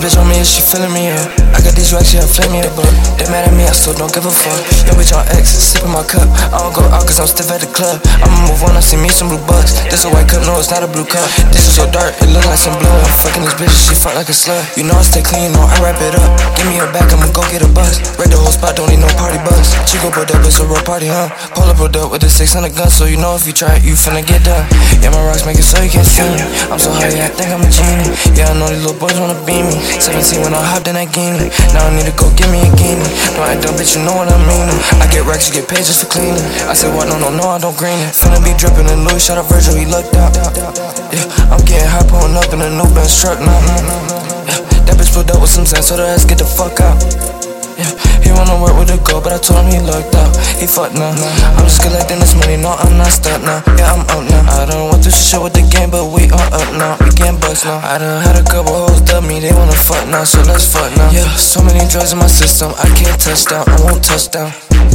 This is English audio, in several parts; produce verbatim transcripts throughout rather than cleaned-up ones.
bitch on me, is she feeling me up? I got these racks, yeah, flame me up, but they mad at me, I still don't give a fuck. Yo, bitch on X, sipping my cup. I don't go out cause I'm stiff at the club. I'ma move on, I see me some blue bucks. This a white cup, no, it's not a blue cup. This is so dark, it look like some blood. I'm fucking this bitch, she fuck like a slut. You know I stay clean, you know I wrap it up. Give me a back, I'ma go get a bus. Red the whole spot, don't need no party bus. Chico pulled up, it's a real party, huh? Pull up, pulled up with a six hundred gun, so you know if you try it, you finna get done. Yeah, my rocks make it so you can't see me. I'm so high, yeah, I think I'm a genie. Yeah, I know these little boys wanna be me. seventeen when I hopped in that guinea. Now I need to go get me a guinea. Don't act dumb, bitch, you know what I mean. I get racks, you get paid just for cleaning. I said, what? No, no, no, I don't green it. Finna be drippin' in Louis, shout out Virgil, he looked out. Yeah, I'm getting high, pulling up in a new Benz truck now. Yeah, that bitch pulled up with some sense, so the ass get the fuck out. Yeah, he wanna work with a girl, but I told him he looked out. He fucked now. I'm just collecting this money, no, I'm not stuck now. Yeah, I'm up now. I done went through some shit with the game, but we on up now. We getting bust now. I done had a couple hoes dub me, they wanna fuck now, so let's fuck now. Yeah, so many drugs in my system, I can't touch down, I won't touch down.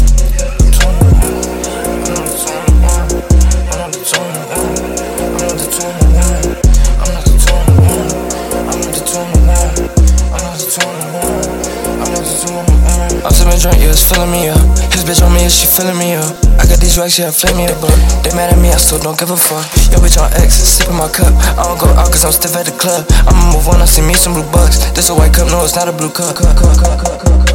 I'm sippin' drink, yeah, it's filling me up. His bitch on me, is she feeling me up? I got these racks, yeah, flame me up, but they mad at me, I still don't give a fuck. Yo, bitch on X, sippin' my cup. I don't go out cause I'm stiff at the club. I'ma move on, I see me some blue bucks. This a white cup, no, it's not a blue cup. cup, cup, cup, cup, cup.